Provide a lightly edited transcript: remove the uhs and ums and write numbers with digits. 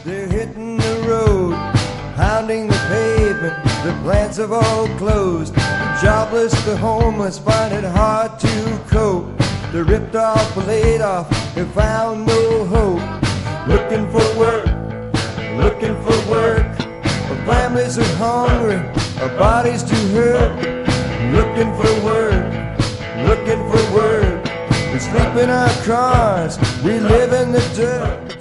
They're hitting the road, pounding the pavement. The plants have all closed. The jobless, the homeless find it hard to cope. They're ripped off, laid off, they found no hope. Looking for work, looking for work. Our families are hungry, our bodies too hurt. Looking for work, looking for work. We sleep in our cars, we live in the dirt.